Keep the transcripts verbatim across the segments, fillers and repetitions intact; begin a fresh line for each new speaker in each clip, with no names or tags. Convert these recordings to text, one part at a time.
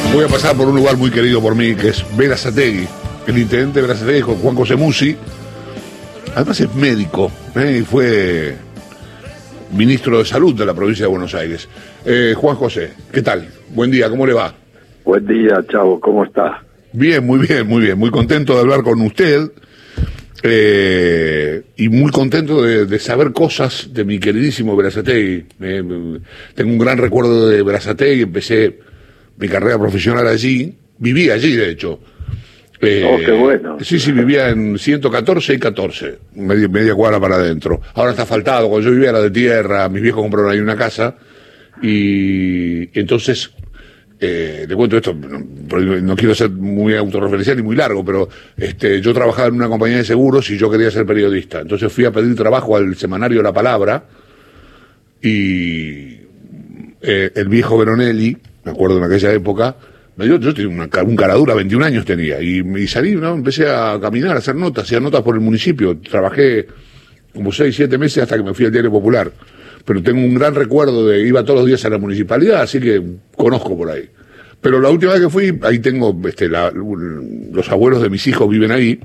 Voy a pasar por un lugar muy querido por mí, que es Berazategui. El intendente de Berazategui, Juan José Musi. Además es médico, ¿eh? Y fue ministro de Salud de la provincia de Buenos Aires. Eh, Juan José, ¿qué tal? Buen día, ¿cómo le va?
Buen día, Chavo, ¿cómo está?
Bien, muy bien, muy bien. Muy contento de hablar con usted. Eh, y muy contento de, de saber cosas de mi queridísimo Berazategui. Eh, tengo un gran recuerdo de Berazategui, empecé mi carrera profesional allí, viví allí de hecho. Eh,
oh, qué bueno.
Sí, sí, vivía en ciento catorce y catorce, media, media cuadra para adentro. Ahora está asfaltado, cuando yo vivía era de tierra, mis viejos compraron ahí una casa, y entonces... Eh, le cuento esto, no, no quiero ser muy autorreferencial ni muy largo, pero este, yo trabajaba en una compañía de seguros y yo quería ser periodista. Entonces fui a pedir trabajo al semanario La Palabra y eh, el viejo Veronelli, me acuerdo en aquella época, yo, yo tenía una, un caradura, veintiún años tenía, y, y salí, ¿no? Empecé a caminar, a hacer notas, hacía notas por el municipio. Trabajé como seis, siete meses hasta que me fui al Diario Popular. Pero tengo un gran recuerdo de, iba todos los días a la municipalidad, así que conozco por ahí. Pero la última vez que fui, ahí tengo, este, la, los abuelos de mis hijos viven ahí,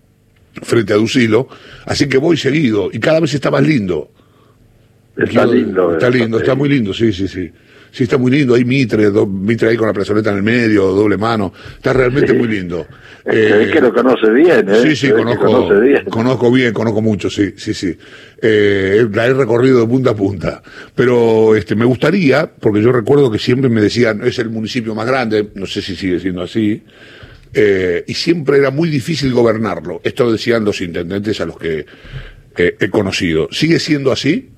frente a Ducilo, así que voy seguido, y cada vez está más lindo.
Está
Quiero,
lindo.
Está lindo, está muy lindo, sí, sí, sí. Sí, está muy lindo, hay Mitre, do, Mitre ahí con la plazoleta en el medio, doble mano, está realmente sí. Muy lindo.
Es que, eh, es que lo conoce bien, ¿eh?
Sí, sí, conozco, bien. conozco bien, conozco mucho, sí, sí, sí. Eh, la he recorrido de punta a punta. Pero este, me gustaría, porque yo recuerdo que siempre me decían, es el municipio más grande, no sé si sigue siendo así, eh, y siempre era muy difícil gobernarlo. Esto decían los intendentes a los que eh, he conocido. ¿Sigue siendo así?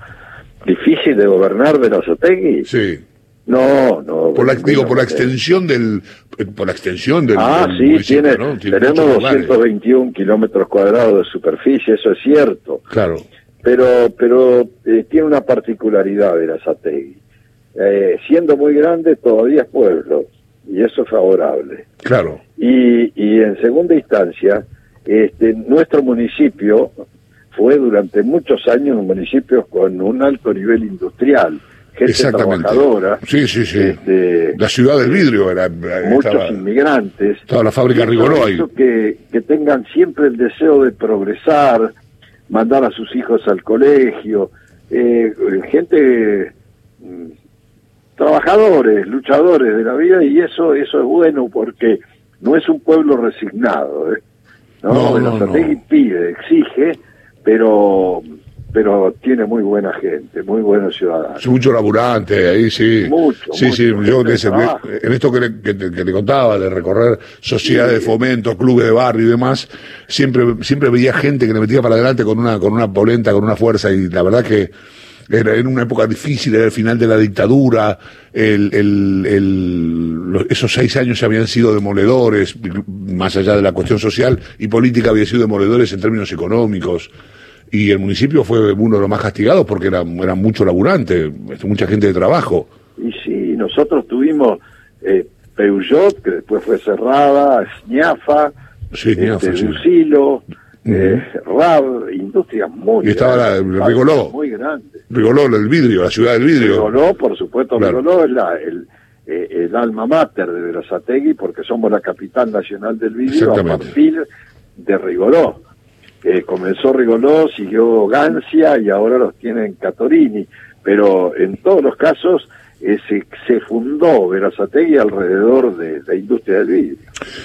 ¿Difícil de gobernar Berazategui?
Sí.
No, no.
Por la, digo, por la extensión del, por la extensión del.
Ah,
del
sí, tiene, ¿no? tiene tenemos doscientos veintiún kilómetros cuadrados de superficie, eso es cierto.
Claro.
Pero, pero eh, tiene una particularidad Berazategui. Eh, siendo muy grande, todavía es pueblo, y eso es favorable.
Claro.
Y, y en segunda instancia, este, nuestro municipio fue durante muchos años un municipio con un alto nivel industrial. Gente trabajadora.
Sí, sí, sí.
Este,
la ciudad del vidrio era.
Muchos
estaba,
inmigrantes.
Estaba la fábrica Rigoló ahí.
Que, que tengan siempre el deseo de progresar, mandar a sus hijos al colegio, eh, gente, mm, trabajadores, luchadores de la vida, y eso eso es bueno porque no es un pueblo resignado. ¿eh? No,
no, no,
no. pide, exige, pero... pero tiene muy buena gente, muy buenos ciudadanos.
Mucho laburante, ahí sí.
Mucho,
sí,
mucho,
sí, yo ese, en esto que le, que, que le contaba, de recorrer sociedades sí. de fomento, clubes de barrio y demás, siempre siempre veía gente que le metía para adelante con una con una polenta, con una fuerza, y la verdad que era en una época difícil, era el final de la dictadura, el, el, el, los, esos seis años habían sido demoledores, más allá de la cuestión social y política, habían sido demoledores en términos económicos. Y el municipio fue uno de los más castigados porque era, era mucho laburante, mucha gente de trabajo.
Y sí, nosotros tuvimos eh, Peugeot, que después fue cerrada, Ñafa,
sí,
este,
sí.
Lucilo, uh-huh. eh, Rab, industrias muy
y estaba
grandes.
Y estaba Rigoló.
Muy grande.
Rigoló, el vidrio, la ciudad del vidrio.
Rigoló, por supuesto,
claro.
Rigoló es la, el, eh, el alma mater de Berazategui porque somos la capital nacional del vidrio a partir de Rigoló. Eh, comenzó Rigoló, siguió Gancia y ahora los tienen Catorini, pero en todos los casos eh, se, se fundó Berazategui alrededor de la industria del vidrio.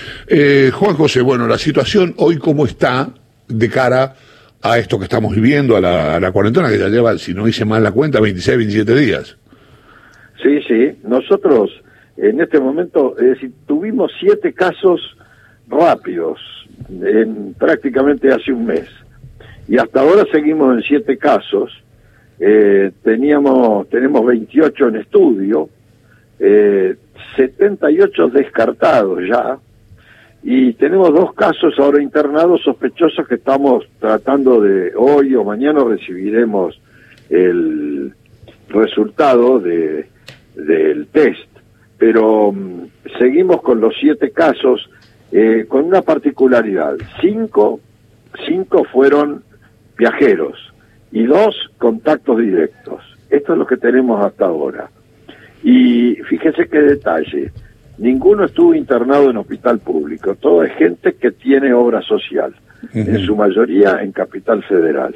Eh, Juan José, bueno, la situación hoy cómo está de cara a esto que estamos viviendo, a la, a la cuarentena que ya lleva, si no hice mal la cuenta, veintiséis, veintisiete días.
Sí, sí, nosotros en este momento, es decir, tuvimos siete casos rápidos, en prácticamente hace un mes, y hasta ahora seguimos en siete casos. eh, teníamos tenemos veintiocho en estudio, eh, setenta y ocho descartados ya, y tenemos dos casos ahora internados sospechosos que estamos tratando de, hoy o mañana recibiremos el resultado de del test, pero um, seguimos con los siete casos. Eh, con una particularidad, cinco, cinco fueron viajeros y dos contactos directos. Esto es lo que tenemos hasta ahora. Y fíjese qué detalle, ninguno estuvo internado en hospital público, todo es gente que tiene obra social, uh-huh. en su mayoría en Capital Federal.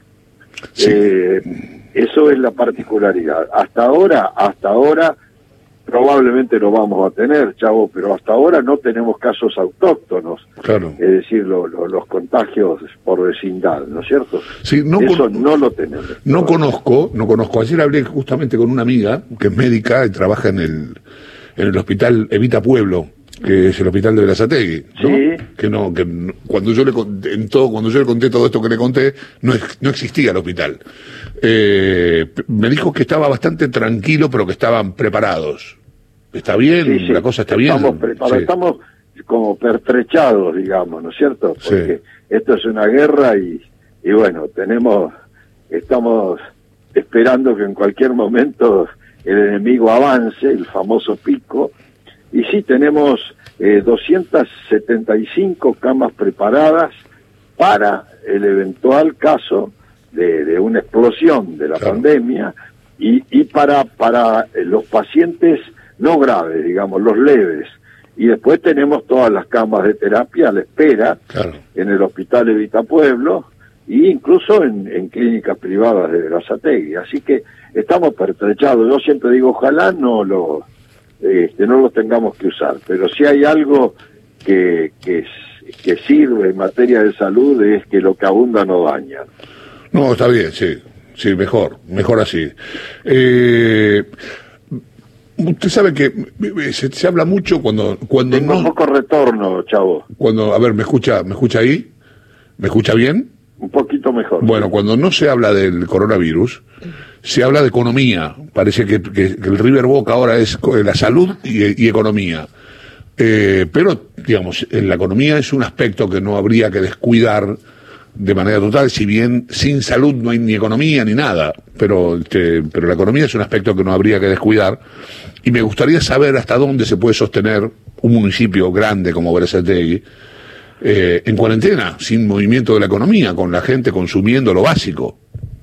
Sí. Eh, eso es la particularidad. Hasta ahora, hasta ahora, probablemente lo vamos a tener, Chavo, pero hasta ahora no tenemos casos autóctonos,
claro.
Es decir, lo, lo, los contagios por vecindad, ¿no es cierto?
Sí, no
eso con, no lo tenemos.
No todavía. conozco, no conozco. Ayer hablé justamente con una amiga que es médica y trabaja en el en el hospital Evita Pueblo, que es el hospital de Berazategui, ¿no?
Sí.
Que no, que no, cuando yo le conté, en todo, cuando yo le conté todo esto que le conté, no, no existía el hospital. Eh, me dijo que estaba bastante tranquilo, pero que estaban preparados. ¿Está bien?
Sí, sí.
¿La cosa está bien?
Estamos preparados, sí. Estamos como pertrechados, digamos, ¿no es cierto? Porque sí. Esto es una guerra y, y bueno, tenemos, estamos esperando que en cualquier momento el enemigo avance, el famoso pico, y sí tenemos eh, doscientas setenta y cinco camas preparadas para el eventual caso de, de una explosión de la claro. pandemia y, y para, para los pacientes no graves, digamos, los leves. Y después tenemos todas las camas de terapia a la espera claro. en el Hospital Evita Pueblo e incluso en, en clínicas privadas de Berazategui. Así que estamos pertrechados. Yo siempre digo, ojalá no lo... Este, no lo tengamos que usar, pero si hay algo que, que, que sirve en materia de salud es que lo que abunda no daña.
No, está bien, sí, sí, mejor, mejor así. Eh, usted sabe que se, se habla mucho cuando... cuando
Tengo
no,
un poco retorno, Chavo.
Cuando, a ver, ¿me escucha, me escucha ahí? ¿Me escucha bien?
Un poquito mejor.
Bueno, cuando no se habla del coronavirus, se habla de economía. Parece que, que, que el River Boca ahora es la salud y, y economía. Eh, pero, digamos, en la economía es un aspecto que no habría que descuidar de manera total, si bien sin salud no hay ni economía ni nada, pero, este, pero la economía es un aspecto que no habría que descuidar. Y me gustaría saber hasta dónde se puede sostener un municipio grande como Berazategui eh, en cuarentena, sin movimiento de la economía, con la gente consumiendo lo básico.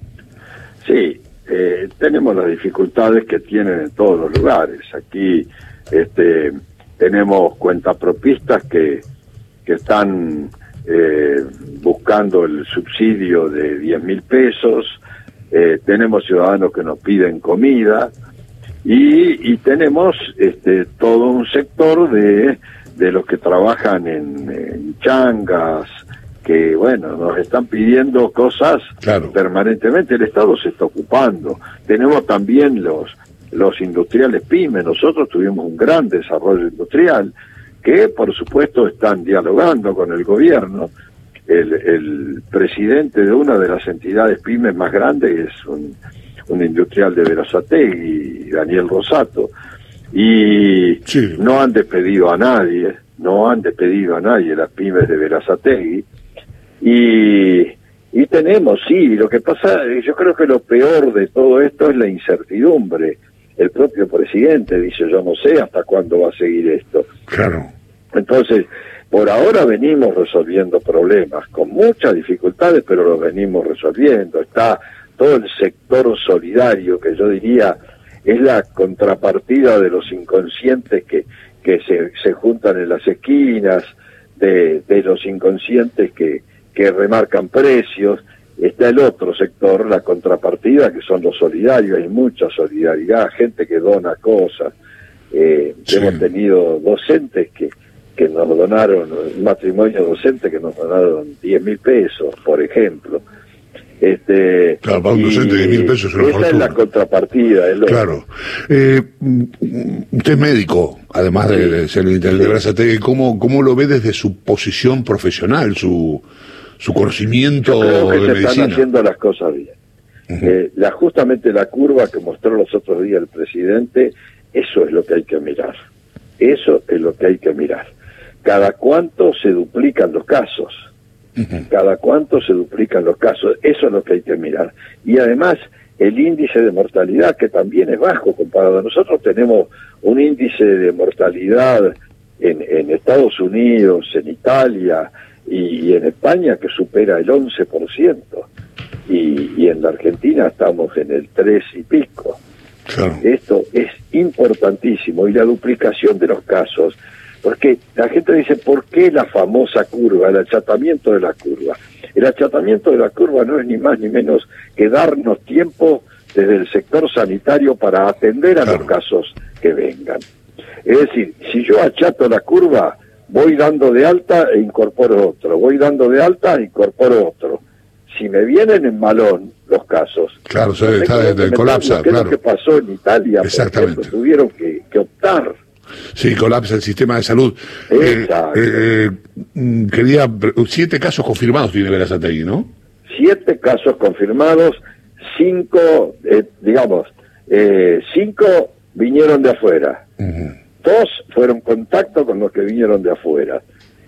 Sí. Eh, tenemos las dificultades que tienen en todos los lugares. Aquí este, tenemos cuentapropistas que, que están eh, buscando el subsidio de diez mil pesos, eh, tenemos ciudadanos que nos piden comida y, y tenemos este, todo un sector de, de los que trabajan en, en changas, que bueno, nos están pidiendo cosas claro. permanentemente, el Estado se está ocupando. Tenemos también los los industriales pymes, nosotros tuvimos un gran desarrollo industrial, que por supuesto están dialogando con el gobierno. El, el presidente de una de las entidades pymes más grandes es un, un industrial de Berazategui, Daniel Rosato, y sí. no han despedido a nadie, no han despedido a nadie las pymes de Berazategui. Y, y tenemos, sí, lo que pasa, yo creo que lo peor de todo esto es la incertidumbre. El propio presidente dice, yo no sé hasta cuándo va a seguir esto.
Claro.
Entonces, por ahora venimos resolviendo problemas, con muchas dificultades, pero los venimos resolviendo. Está todo el sector solidario, que yo diría es la contrapartida de los inconscientes que, que se, se juntan en las esquinas, de, de los inconscientes que que remarcan precios. Está el otro sector, la contrapartida, que son los solidarios. Hay mucha solidaridad, gente que dona cosas. Eh, sí. Hemos tenido docentes que, que nos donaron, un matrimonio docente que nos donaron diez mil pesos, por ejemplo. Este,
claro, para un docente diez mil pesos es una
esa
fortuna.
Es la contrapartida. Es lo
claro. Eh, usted es médico, además de, de ser el intendente de Berazategui. ¿Cómo, ¿Cómo lo ve desde su posición profesional, su... su conocimiento
Yo creo que
de
se
medicina?
Están haciendo las cosas bien. Uh-huh. eh, la, justamente la curva que mostró los otros días el presidente, eso es lo que hay que mirar. Eso es lo que hay que mirar. Cada cuánto se duplican los casos. Uh-huh. Cada cuánto se duplican los casos. Eso es lo que hay que mirar. Y además, el índice de mortalidad, que también es bajo comparado. Nosotros tenemos un índice de mortalidad en, en Estados Unidos, en Italia y en España que supera el once por ciento, y, y en la Argentina estamos en el tres y pico.
Claro.
Esto es importantísimo, y la duplicación de los casos, porque la gente dice, ¿por qué la famosa curva, el achatamiento de la curva? El achatamiento de la curva no es ni más ni menos que darnos tiempo desde el sector sanitario para atender a claro. los casos que vengan. Es decir, si yo achato la curva, voy dando de alta e incorporo otro, voy dando de alta e incorporo otro. Si me vienen en malón los casos,
claro, no está desde el colapsa,
¿qué
claro.
es lo que pasó en Italia?
Exactamente.
Por ejemplo, tuvieron que, que optar.
Sí, colapsa el sistema de salud.
Exacto.
Eh, eh, quería, siete casos confirmados tiene Berazategui, ¿no?
Siete casos confirmados, cinco, eh, digamos, eh, cinco vinieron de afuera. Uh-huh. Dos fueron contacto con los que vinieron de afuera.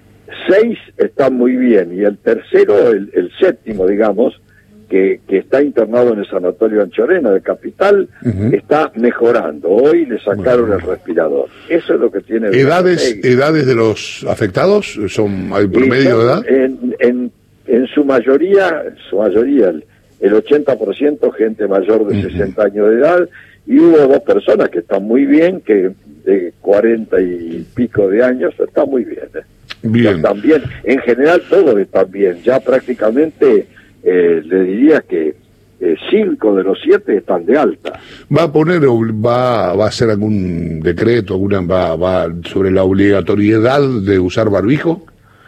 Seis están muy bien, y el tercero, el, el séptimo, digamos, que, que está internado en el Sanatorio Anchorena de Capital, uh-huh. está mejorando. Hoy le sacaron bueno. el respirador. Eso es lo que tiene...
¿Edades edades de los afectados? ¿Son hay promedio son, de edad?
En, en, en su mayoría, en su mayoría, el, el ochenta por ciento gente mayor de uh-huh. sesenta años de edad, y hubo dos personas que están muy bien, que de cuarenta y pico de años, está muy bien. ¿eh?
Bien.
Están bien. En general todos están bien. Ya prácticamente eh, le diría que eh, cinco de los siete están de alta.
¿Va a poner, va, va a hacer algún decreto, alguna va, va sobre la obligatoriedad de usar barbijo?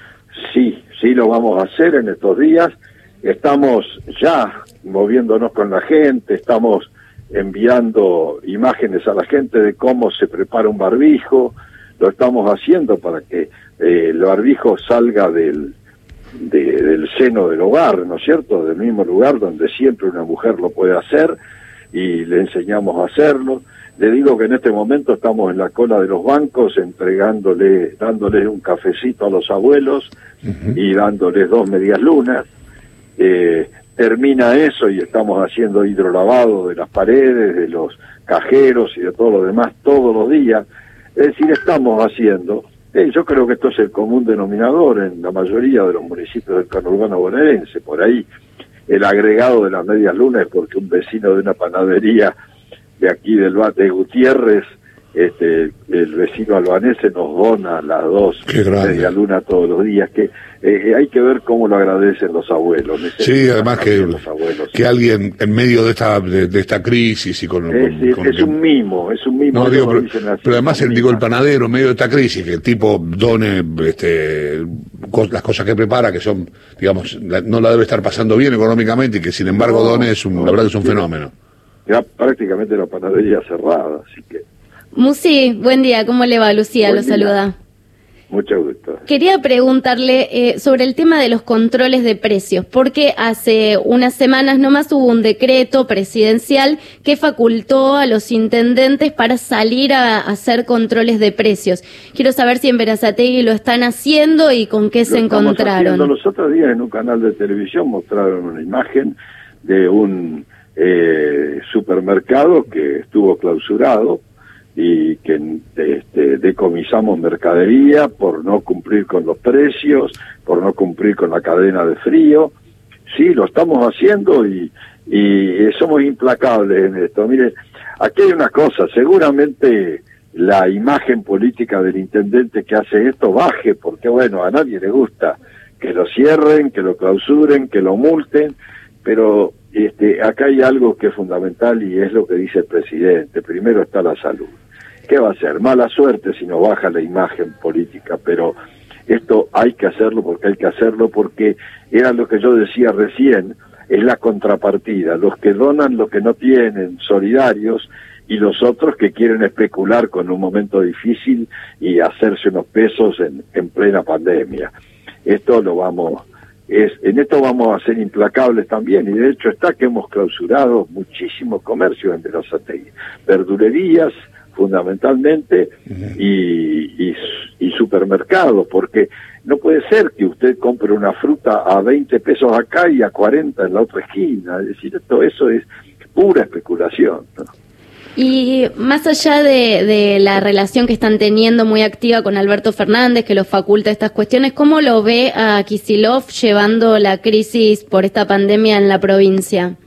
Sí, sí lo vamos a hacer en estos días. Estamos ya moviéndonos con la gente, estamos enviando imágenes a la gente de cómo se prepara un barbijo. Lo estamos haciendo para que eh, el barbijo salga del, de, del seno del hogar, ¿no es cierto?, del mismo lugar donde siempre una mujer lo puede hacer, y le enseñamos a hacerlo. Le digo que en este momento estamos en la cola de los bancos entregándole, dándoles un cafecito a los abuelos uh-huh. y dándoles dos medias lunas. Eh, termina eso y estamos haciendo hidrolavado de las paredes, de los cajeros y de todo lo demás todos los días. Es decir, estamos haciendo, eh, yo creo que esto es el común denominador en la mayoría de los municipios del conurbano bonaerense. Por ahí el agregado de las medias lunas es porque un vecino de una panadería de aquí del de Gutiérrez, este, el vecino albanese nos dona las dos medias lunas todos los días, que eh, hay que ver cómo lo agradecen los abuelos.
Sí, además que, los abuelos, que sí. alguien en medio de esta de, de esta crisis y con...
Es,
con,
es,
con
es
que,
un mimo, es un mimo.
No, digo, pero, pero además el, digo, el panadero en medio de esta crisis, que el tipo done este, las cosas que prepara, que son, digamos, la, no la debe estar pasando bien económicamente, y que sin embargo no, done, es un, no, la verdad que es un sí, fenómeno.
Ya prácticamente la panadería cerrada, así que...
Musi, buen día, ¿cómo le va? Lucía lo saluda.
Mucho gusto.
Quería preguntarle eh, sobre el tema de los controles de precios, porque hace unas semanas nomás hubo un decreto presidencial que facultó a los intendentes para salir a, a hacer controles de precios. Quiero saber si en Berazategui lo están haciendo y con qué lo se encontraron.
Haciendo. Los otros días en un canal de televisión mostraron una imagen de un eh, supermercado que estuvo clausurado y que este, decomisamos mercadería por no cumplir con los precios, por no cumplir con la cadena de frío. Sí, lo estamos haciendo y, y somos implacables en esto. Mire, aquí hay una cosa, seguramente la imagen política del intendente que hace esto baje, porque bueno, a nadie le gusta que lo cierren, que lo clausuren, que lo multen, pero este, acá hay algo que es fundamental y es lo que dice el presidente. Primero está la salud. ¿Qué va a hacer? Mala suerte si no baja la imagen política, pero esto hay que hacerlo porque hay que hacerlo porque era lo que yo decía recién, es la contrapartida, los que donan lo que no tienen, solidarios, y los otros que quieren especular con un momento difícil y hacerse unos pesos en, en plena pandemia. Esto lo vamos, es, en esto vamos a ser implacables también, y de hecho está que hemos clausurado muchísimos comercios en Berazategui, verdulerías, fundamentalmente, uh-huh. y, y, y supermercados, porque no puede ser que usted compre una fruta a veinte pesos acá y a cuarenta en la otra esquina. Es decir, esto, eso es pura especulación, ¿no?
Y más allá de, de la relación que están teniendo muy activa con Alberto Fernández, que lo faculta estas cuestiones, ¿cómo lo ve a Kicillof llevando la crisis por esta pandemia en la provincia?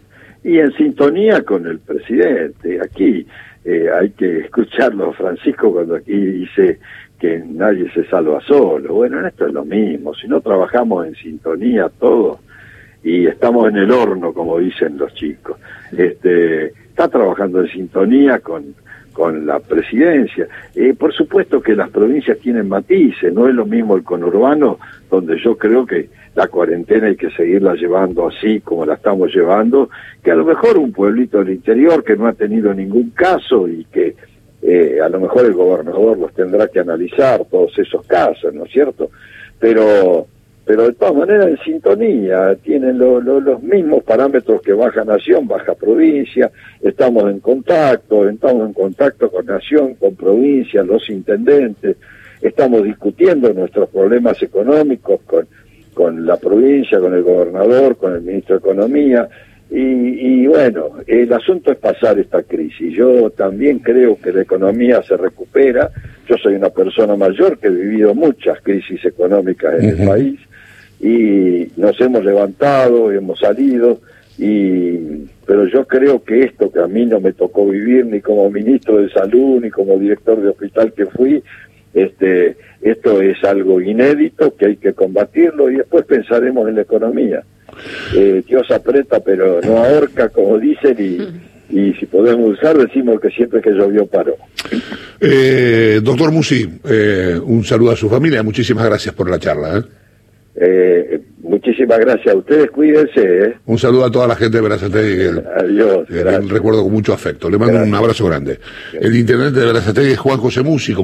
y en sintonía con el presidente. Aquí eh, hay que escucharlo, Francisco, cuando aquí dice que nadie se salva solo. Bueno, en esto es lo mismo, si no trabajamos en sintonía todos, y estamos en el horno, como dicen los chicos, este, está trabajando en sintonía con, con la presidencia. Eh, por supuesto que las provincias tienen matices, no es lo mismo el conurbano, donde yo creo que la cuarentena hay que seguirla llevando así como la estamos llevando, que a lo mejor un pueblito del interior que no ha tenido ningún caso y que eh, a lo mejor el gobernador los tendrá que analizar, todos esos casos, ¿no es cierto? Pero pero de todas maneras en sintonía, tienen lo, lo, los mismos parámetros que Baja Nación, Baja Provincia, estamos en contacto, estamos en contacto con Nación, con provincia, los intendentes, estamos discutiendo nuestros problemas económicos con, con la provincia, con el gobernador, con el ministro de Economía, y, y bueno, el asunto es pasar esta crisis. Yo también creo que la economía se recupera. Yo soy una persona mayor que he vivido muchas crisis económicas en uh-huh. el país, y nos hemos levantado, hemos salido, y pero yo creo que esto que a mí no me tocó vivir ni como ministro de salud ni como director de hospital que fui, este esto es algo inédito que hay que combatirlo, y después pensaremos en la economía. Eh, Dios aprieta pero no ahorca, como dicen, y, y si podemos usar, decimos que siempre que llovió paró.
Eh, doctor Musi, eh, un saludo a su familia, muchísimas gracias por la charla. ¿eh?
Eh, muchísimas gracias a ustedes, cuídense. ¿eh?
Un saludo a toda la gente de Berazategui.
Adiós.
Que recuerdo con mucho afecto. Le mando gracias. Un abrazo grande. Gracias. El intendente de Berazategui es Juan José Musi.